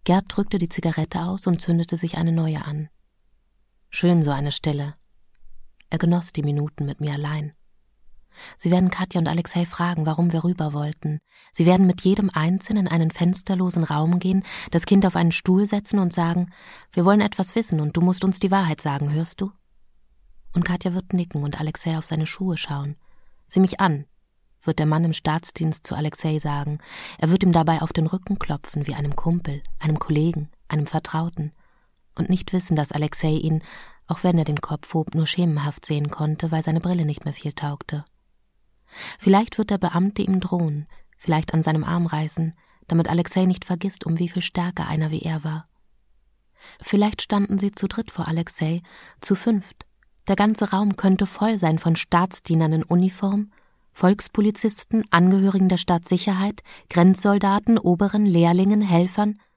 Gerd drückte die Zigarette aus und zündete sich eine neue an. Schön, so eine Stille. Er genoss die Minuten mit mir allein. Sie werden Katja und Alexei fragen, warum wir rüber wollten. Sie werden mit jedem Einzelnen in einen fensterlosen Raum gehen, das Kind auf einen Stuhl setzen und sagen, wir wollen etwas wissen und du musst uns die Wahrheit sagen, hörst du? Und Katja wird nicken und Alexei auf seine Schuhe schauen. Sieh mich an, wird der Mann im Staatsdienst zu Alexei sagen. Er wird ihm dabei auf den Rücken klopfen, wie einem Kumpel, einem Kollegen, einem Vertrauten. Und nicht wissen, dass Alexei ihn, auch wenn er den Kopf hob, nur schemenhaft sehen konnte, weil seine Brille nicht mehr viel taugte. Vielleicht wird der Beamte ihm drohen, vielleicht an seinem Arm reißen, damit Alexei nicht vergisst, um wie viel stärker einer wie er war. Vielleicht standen sie zu dritt vor Alexei, zu fünft. Der ganze Raum könnte voll sein von Staatsdienern in Uniform, Volkspolizisten, Angehörigen der Staatssicherheit, Grenzsoldaten, Oberen, Lehrlingen, Helfern,